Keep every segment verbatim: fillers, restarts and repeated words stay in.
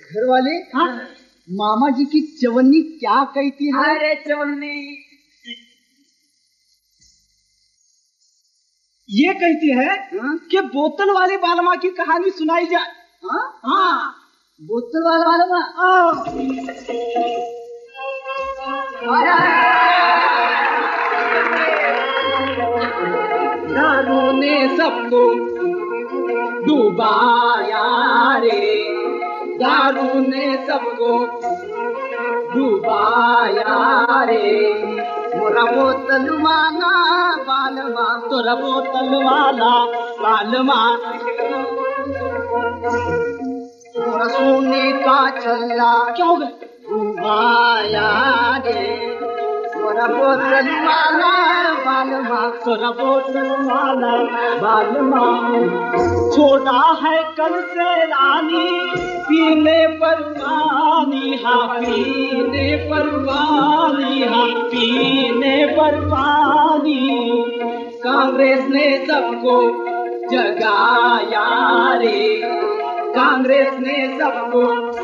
घर वाले हाँ मामा जी की चवन्नी क्या कहती है? अरे चवन्नी ये कहती है कि बोतल वाले बालमा की कहानी सुनाई जाए। हाँ हाँ बोतल वाला बालमा दारू ने सबको डुबाया रे, दारू ने सबको डुबाया रे, मोरा बोतल वाला बालमा, तोरा बोतल वाला बालमा, तोरा सोने का छल्ला क्यों डुबाया रे, तोरा बोतल वाला बालमा, तोरा बोतल वाला बालमा, छोड़ा है कल से रानी पीने पर पानी, हाँ पीने पर पानी, हाँ पीने पर पानी, कांग्रेस ने सबको जगाया रे, कांग्रेस ने सबको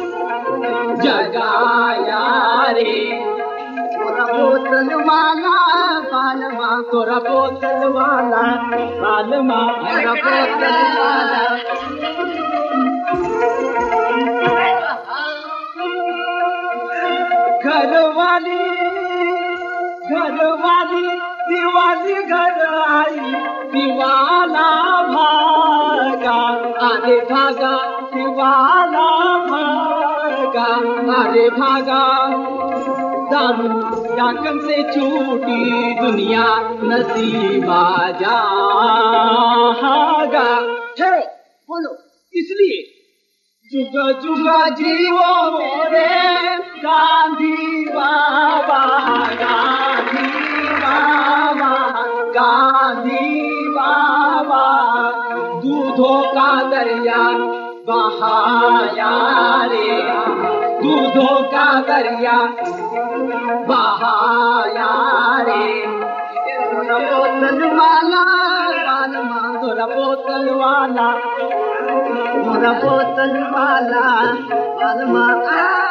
जगाया रे, तोरा बोतल वाला बालमा, तोरा बोतल वाला बालमा, तोरा बोतल वाला घर वाली घर वाली दिवाली घर आई, दीवाना भागा अरे भागा, दीवाना भागा अरे भागा, दारू डाकन से छूटी दुनिया नसीबा जागा। ठहरो बोलो इसलिए जुगा जुगा जीवो मोरे गांधी बाबा, गांधी बाबा, गांधी बाबा, दूधों का दरिया बहाया रे, दूधों का दरिया बहाया रे, तोरा बोतल वाला बालमा, तोरा बोतल वाला, तोरा बोतल वाला बालमा।